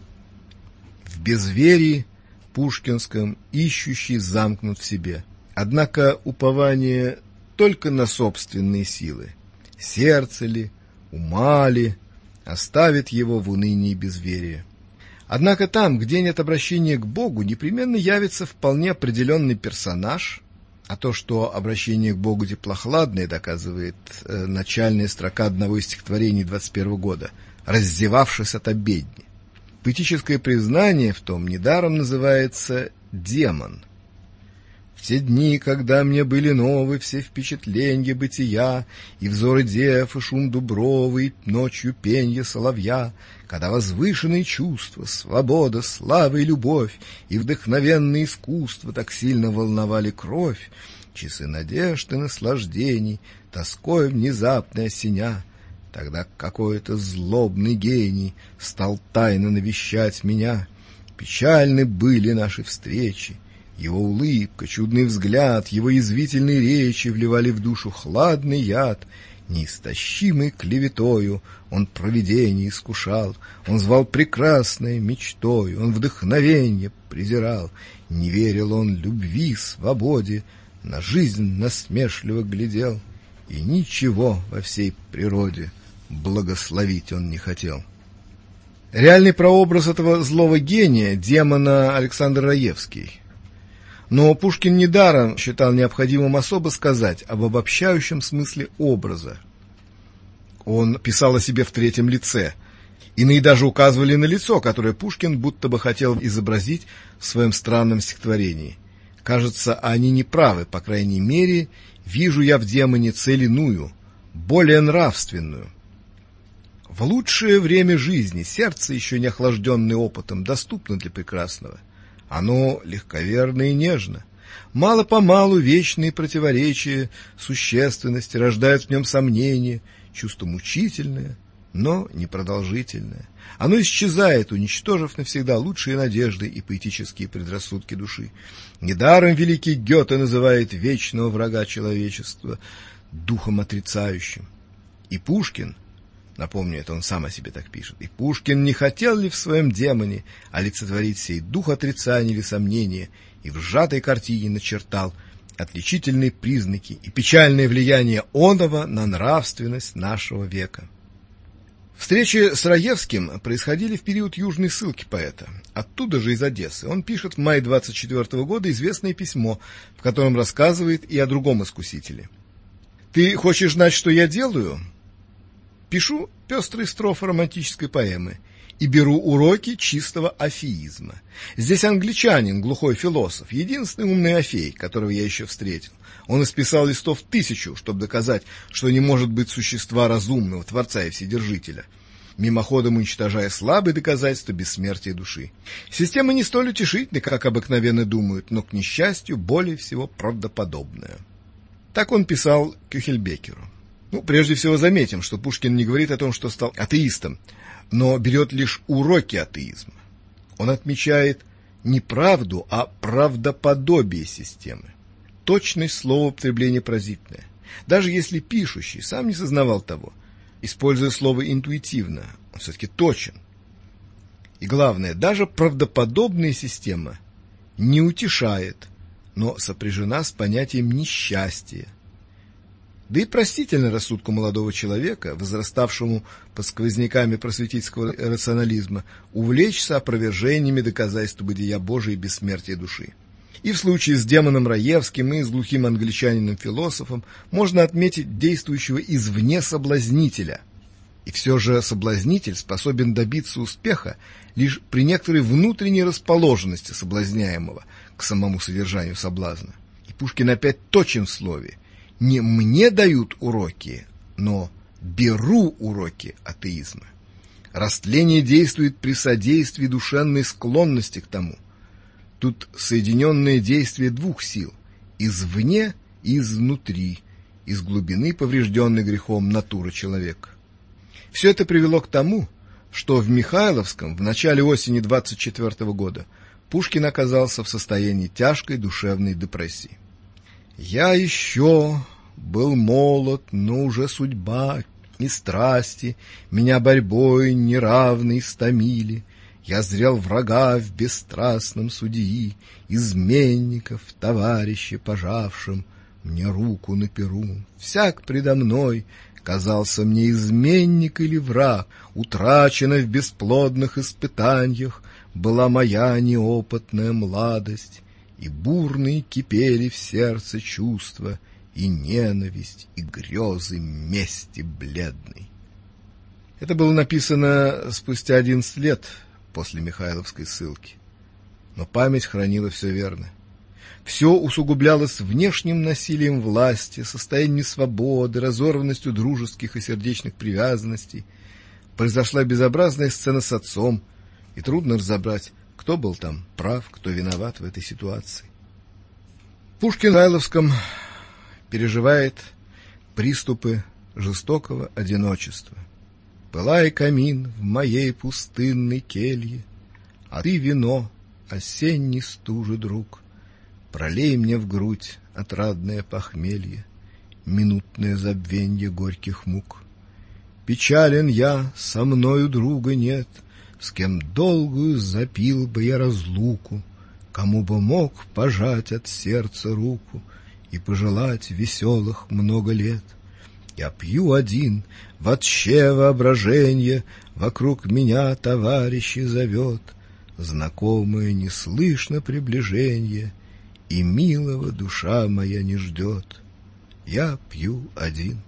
В безверии пушкинском ищущий замкнут в себе. Однако упование только на собственные силы. Сердце ли, ума ли, оставит его в унынии безверия. Однако там, где нет обращения к Богу, непременно явится вполне определенный персонаж, а то, что обращение к Богу теплохладное, доказывает э, начальная строка одного из стихотворений двадцать первого года, «Раздевавшись от обедни». Поэтическое признание в том недаром называется «демон». В те дни, когда мне были новы все впечатления бытия, и взоры дев, и шум дубровы, и ночью пенье соловья, когда возвышенные чувства, свобода, слава и любовь, и вдохновенное искусство так сильно волновали кровь, часы надежд и наслаждений, тоской внезапной осеня, тогда какой-то злобный гений стал тайно навещать меня. Печальны были наши встречи, его улыбка, чудный взгляд, его язвительные речи вливали в душу хладный яд. Неистощимой клеветою он провидение искушал, он звал прекрасной мечтой, он вдохновенье презирал. Не верил он любви, свободе, на жизнь насмешливо глядел, и ничего во всей природе благословить он не хотел. Реальный прообраз этого злого гения, демона, Александр Раевский. Но Пушкин недаром считал необходимым особо сказать об обобщающем смысле образа. Он писал о себе в третьем лице. Иные даже указывали на лицо, которое Пушкин будто бы хотел изобразить в своем странном стихотворении. Кажется, они не правы, по крайней мере, вижу я в демоне цель иную, более нравственную. В лучшее время жизни сердце, еще не охлажденное опытом, доступно для прекрасного. Оно легковерно и нежно. Мало-помалу вечные противоречия существенности рождают в нем сомнения, чувство мучительное, но непродолжительное. Оно исчезает, уничтожив навсегда лучшие надежды и поэтические предрассудки души. Недаром великий Гёте называет вечного врага человечества духом отрицающим. И Пушкин, напомню, это он сам о себе так пишет, и Пушкин не хотел ли в своем демоне олицетворить сей дух отрицания или сомнения, и в сжатой картине начертал отличительные признаки и печальное влияние оного на нравственность нашего века. Встречи с Раевским происходили в период южной ссылки поэта. Оттуда же, из Одессы, он пишет в мае двадцать четвёртого года известное письмо, в котором рассказывает и о другом искусителе. «Ты хочешь знать, что я делаю? Пишу пестрые строфы романтической поэмы и беру уроки чистого афеизма. Здесь англичанин, глухой философ, единственный умный афей, которого я еще встретил. Он исписал листов тысячу, чтобы доказать, что не может быть существа разумного, Творца и Вседержителя, мимоходом уничтожая слабые доказательства бессмертия души. Система не столь утешительна, как обыкновенно думают, но, к несчастью, более всего правдоподобная». Так он писал Кюхельбекеру. Ну, прежде всего заметим, что Пушкин не говорит о том, что стал атеистом, но берет лишь уроки атеизма. Он отмечает не правду, а правдоподобие системы. Точность слова употребления поразительная. Даже если пишущий сам не сознавал того, используя слово интуитивно, он все-таки точен. И главное, даже правдоподобная система не утешает, но сопряжена с понятием несчастья. Да и простительно рассудку молодого человека, возраставшему под сквозняками просветительского рационализма, увлечься опровержениями доказательств бытия Божия и бессмертия души. И в случае с демоном Раевским и с глухим англичанином-философом можно отметить действующего извне соблазнителя. И все же соблазнитель способен добиться успеха лишь при некоторой внутренней расположенности соблазняемого к самому содержанию соблазна. И Пушкин опять точен в слове: не мне дают уроки, но беру уроки атеизма. Растление действует при содействии душевной склонности к тому. Тут соединенное действие двух сил – извне и изнутри, из глубины поврежденной грехом натуры человека. Все это привело к тому, что в Михайловском в начале осени двадцать четвёртого года Пушкин оказался в состоянии тяжкой душевной депрессии. «Я еще был молод, но уже судьба и страсти меня борьбой неравной стомили. Я зрел врага в бесстрастном судьи, изменников товарища пожавшим мне руку на перу. Всяк предо мной казался мне изменник или враг, утрачена в бесплодных испытаниях была моя неопытная младость, и бурные кипели в сердце чувства, и ненависть, и грезы мести бледной». Это было написано спустя одиннадцать лет после Михайловской ссылки. Но память хранила все верно. Все усугублялось внешним насилием власти, состоянием несвободы, разорванностью дружеских и сердечных привязанностей. Произошла безобразная сцена с отцом, и трудно разобрать, кто был там прав, кто виноват в этой ситуации. Пушкин в Михайловском переживает приступы жестокого одиночества. «Пылай камин в моей пустынной келье, а ты вино, осенний стужи друг. Пролей мне в грудь отрадное похмелье, минутное забвенье горьких мук. Печален я, со мною друга нет, с кем долгую запил бы я разлуку, кому бы мог пожать от сердца руку и пожелать веселых много лет. Я пью один, вотще воображенье, вокруг меня товарищи зовет, знакомое не слышно приближенье, и милого душа моя не ждет. Я пью один».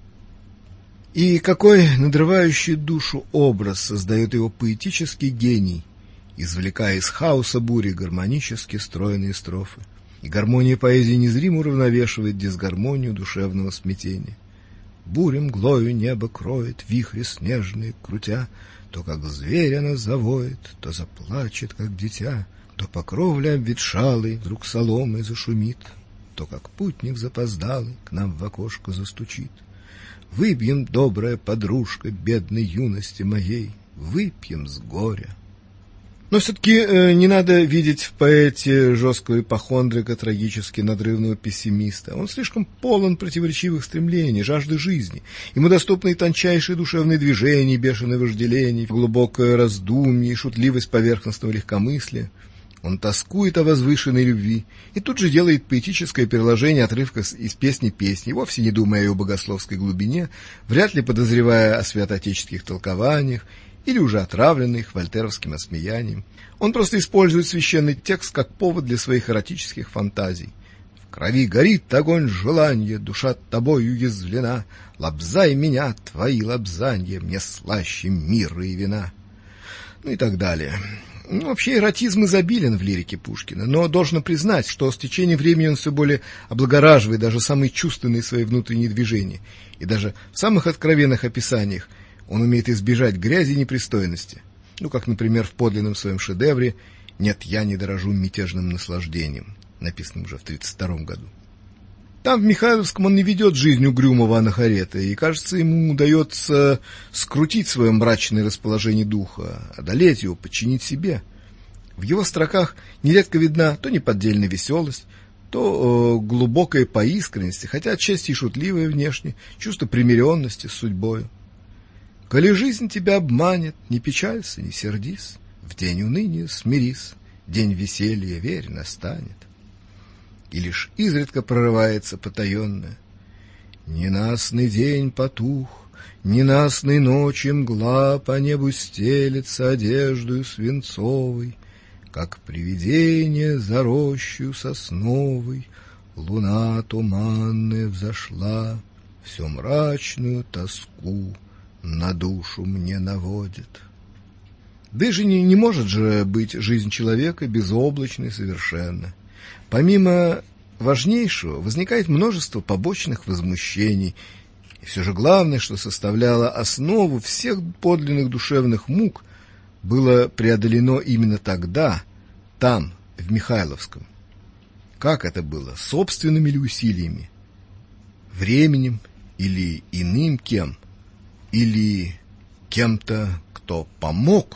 И какой надрывающий душу образ создает его поэтический гений, извлекая из хаоса бури гармонически стройные строфы. И гармония поэзии незримо уравновешивает дисгармонию душевного смятения. Буря мглою небо кроет, вихри снежные крутя, то как зверь она завоет, то заплачет, как дитя, то по кровле обветшалой вдруг соломой зашумит, то как путник запоздалый к нам в окошко застучит. Выпьем, добрая подружка бедной юности моей, выпьем с горя. Но все-таки э, не надо видеть в поэте жесткого ипохондрика, трагически надрывного пессимиста. Он слишком полон противоречивых стремлений, жажды жизни. Ему доступны и тончайшие душевные движения, бешеное вожделение, глубокое раздумье, шутливость поверхностного легкомыслия. Он тоскует о возвышенной любви и тут же делает поэтическое переложение отрывка из песни песни, вовсе не думая о ее богословской глубине, вряд ли подозревая о святоотеческих толкованиях, или уже отравленный их вольтеровским осмеянием. Он просто использует священный текст как повод для своих эротических фантазий. «В крови горит огонь желания, душа тобою уязвлена, лобзай меня, твои лобзанья, мне слаще мира и вина». Ну и так далее. Ну, вообще эротизм изобилен в лирике Пушкина, но должно признать, что с течением времени он все более облагораживает даже самые чувственные свои внутренние движения, и даже в самых откровенных описаниях он умеет избежать грязи и непристойности, ну, как, например, в подлинном своем шедевре «Нет, я не дорожу мятежным наслаждением», написанном уже в тридцать втором году. Там, в Михайловском, он не ведет жизнь угрюмого анахорета, и, кажется, ему удается скрутить свое мрачное расположение духа, одолеть его, подчинить себе. В его строках нередко видна то неподдельная веселость, то э, глубокое по искренности, хотя отчасти и шутливое внешне, чувство примиренности с судьбою. Коли жизнь тебя обманет, не печалься, не сердись, в день уныния смирись, день веселья, верь, настанет. И лишь изредка прорывается потаенное: ненастный день потух, ненастной ночи мгла по небу стелется одеждою свинцовой, как привидение за рощью сосновой луна туманная взошла, всю мрачную тоску на душу мне наводит. Да же не, не может же быть жизнь человека безоблачной совершенно. Помимо важнейшего возникает множество побочных возмущений, и все же главное, что составляло основу всех подлинных душевных мук, было преодолено именно тогда, там, в Михайловском. Как это было? Собственными ли усилиями? Временем или иным кем? Или кем-то, кто помог?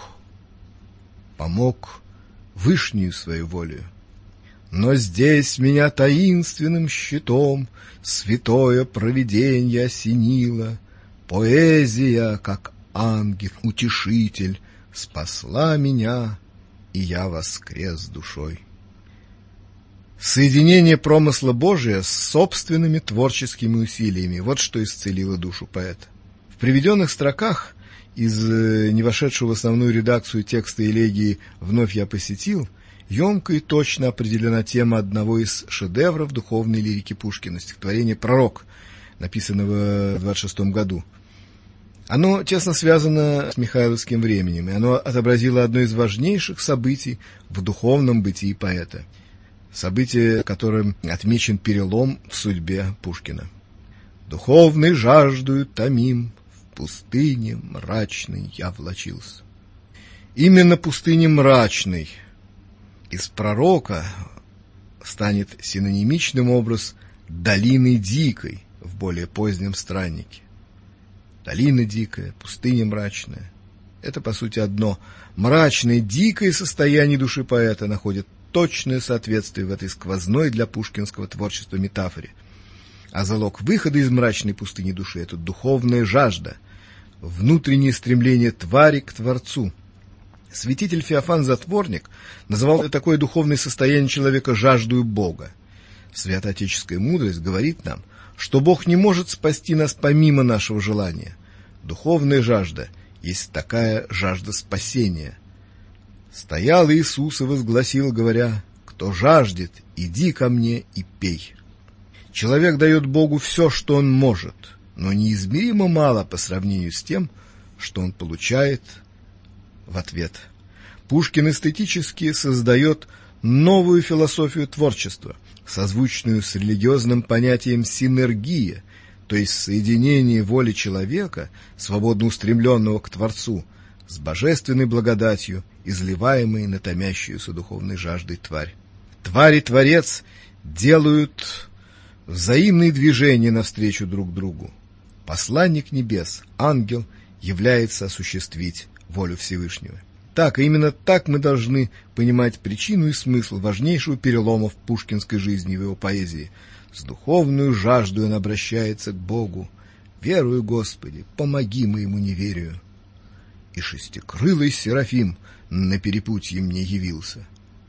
Помог вышнюю свою волю. Но здесь меня таинственным щитом святое провиденье осенило, поэзия, как ангел-утешитель, спасла меня, и я воскрес душой. Соединение промысла Божия с собственными творческими усилиями — вот что исцелило душу поэта. В приведенных строках из не вошедшего в основную редакцию текста элегии «Вновь я посетил» емко и точно определена тема одного из шедевров духовной лирики Пушкина, стихотворения «Пророк», написанного в двадцать шестом году. Оно тесно связано с михайловским временем, и оно отобразило одно из важнейших событий в духовном бытии поэта, событие, которым отмечен перелом в судьбе Пушкина. «Духовной жаждою томим, в пустыне мрачной я влачился». Именно пустыне мрачной из «Пророка» станет синонимичным образ долины дикой в более позднем «Страннике». Долина дикая, пустыня мрачная — это, по сути, одно. Мрачное, дикое состояние души поэта находит точное соответствие в этой сквозной для пушкинского творчества метафоре. А залог выхода из мрачной пустыни души — это духовная жажда, внутреннее стремление твари к Творцу. Святитель Феофан Затворник называл такое духовное состояние человека жаждою Бога. Святоотеческая мудрость говорит нам, что Бог не может спасти нас помимо нашего желания. Духовная жажда есть такая жажда спасения. Стоял Иисус и возгласил, говоря: «Кто жаждет, иди ко мне и пей». Человек дает Богу все, что он может, но неизмеримо мало по сравнению с тем, что он получает в ответ. Пушкин эстетически создает новую философию творчества, созвучную с религиозным понятием синергия, то есть соединение воли человека, свободно устремленного к Творцу, с божественной благодатью, изливаемой на томящуюся духовной жаждой тварь. Тварь и Творец делают взаимные движения навстречу друг другу. Посланник небес, ангел, является осуществить волю Всевышнего. Так, и именно так мы должны понимать причину и смысл важнейшего перелома в пушкинской жизни и в его поэзии. С духовную жаждой он обращается к Богу: «Верую, Господи, помоги моему неверию». И шестикрылый Серафим на перепутье мне явился.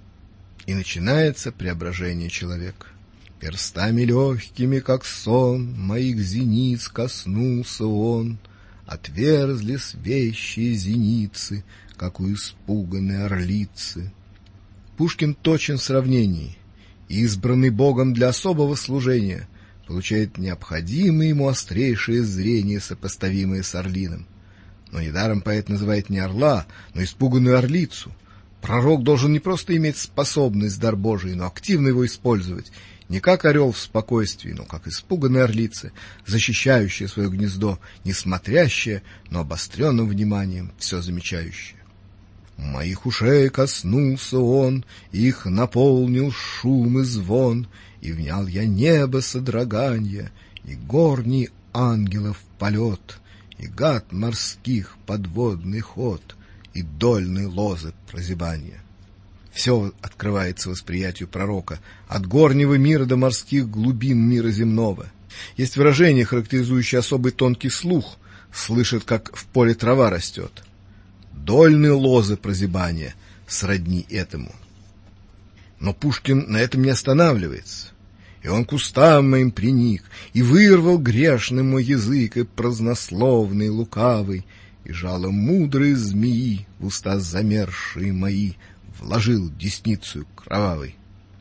И начинается преображение человека. Перстами легкими, как сон, моих зениц коснулся он. Отверзлись вещие зеницы, как у испуганной орлицы. Пушкин точен в сравнении, и избранный Богом для особого служения получает необходимое ему острейшее зрение, сопоставимое с орлиным. Но недаром поэт называет не орла, но испуганную орлицу. Пророк должен не просто иметь способность, дар Божий, но активно его использовать, не как орел в спокойствии, но как испуганная орлица, защищающая свое гнездо, не смотрящая, но обостренным вниманием все замечающая. Моих ушей коснулся он, их наполнил шум и звон, и внял я небо содроганья, и горний ангелов полет, и гад морских подводный ход, и дольные лозы прозябания. Все открывается восприятию пророка, от горнего мира до морских глубин мира земного. Есть выражение, характеризующее особый тонкий слух, слышит, как в поле трава растет. Дольные лозы прозябания сродни этому. Но Пушкин на этом не останавливается. И он к устам моим приник, и вырвал грешный мой язык, и празднословный, лукавый, и жало мудрой змеи в уста замерзшие мои вложил десницу кровавой.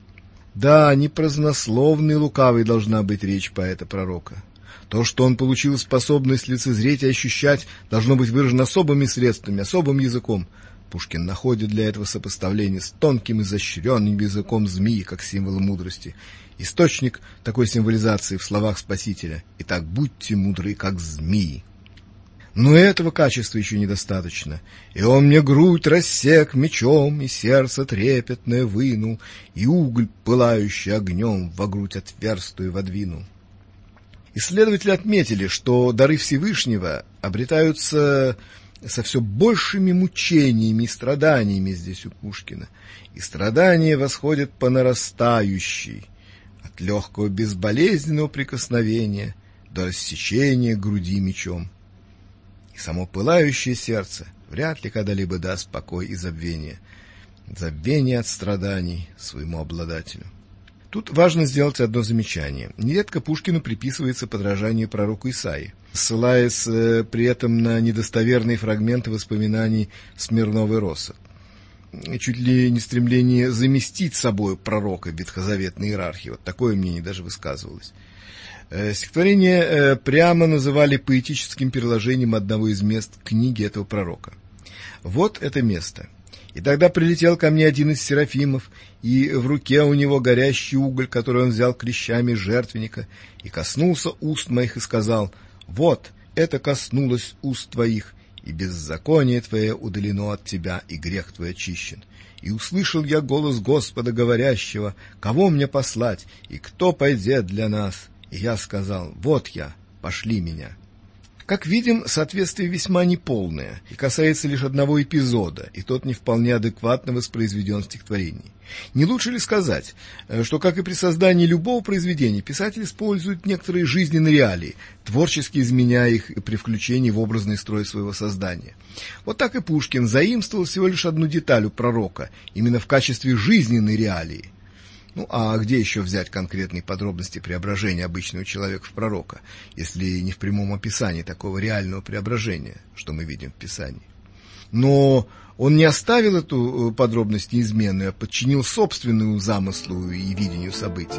Да, не празднословный, лукавый должна быть речь поэта-пророка. То, что он получил способность лицезреть и ощущать, должно быть выражено особыми средствами, особым языком. Пушкин находит для этого сопоставление с тонким изощренным языком змеи, как символа мудрости. Источник такой символизации в словах Спасителя: «Итак, будьте мудры, как змеи». Но этого качества еще недостаточно. «И он мне грудь рассек мечом, и сердце трепетное вынул, и уголь, пылающий огнем, во грудь отверстую водвинул». Исследователи отметили, что дары Всевышнего обретаются со все большими мучениями и страданиями здесь у Пушкина, и страдания восходят по нарастающей, от легкого безболезненного прикосновения до рассечения груди мечом. И само пылающее сердце вряд ли когда-либо даст покой и забвение, забвение от страданий своему обладателю. Тут важно сделать одно замечание. Нередко Пушкину приписывается подражание пророку Исаии, ссылаясь э, при этом на недостоверные фрагменты воспоминаний Смирнова и Росса. Чуть ли не стремление заместить собой пророка в ветхозаветной иерархии. Вот такое мнение даже высказывалось. Э, стихотворение э, прямо называли поэтическим переложением одного из мест книги этого пророка. Вот это место. «И тогда прилетел ко мне один из серафимов, и в руке у него горящий уголь, который он взял клещами жертвенника, и коснулся уст моих и сказал: вот, это коснулось уст твоих, и беззаконие твое удалено от тебя, и грех твой очищен. И услышал я голос Господа, говорящего: кого мне послать, и кто пойдет для нас? И я сказал: вот я, пошли меня». Как видим, соответствие весьма неполное и касается лишь одного эпизода, и тот не вполне адекватно воспроизведен в стихотворении. Не лучше ли сказать, что, как и при создании любого произведения, писатель использует некоторые жизненные реалии, творчески изменяя их при включении в образный строй своего создания. Вот так и Пушкин заимствовал всего лишь одну деталь у пророка, именно в качестве жизненной реалии. Ну, а где еще взять конкретные подробности преображения обычного человека в пророка, если не в прямом описании такого реального преображения, что мы видим в Писании? Но он не оставил эту подробность неизменной, а подчинил собственному замыслу и видению событий.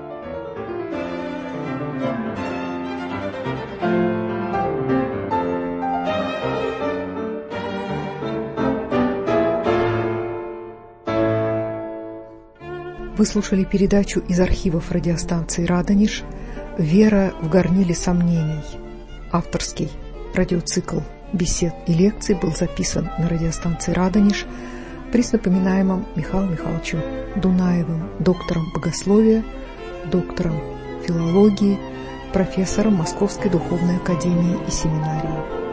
Вы слушали передачу из архивов радиостанции «Радонеж» «Вера в горниле сомнений». Авторский радиоцикл бесед и лекций был записан на радиостанции «Радонеж» при напоминаемом Михаилом Михайловичем Дунаевым, доктором богословия, доктором филологии, профессором Московской духовной академии и семинарии.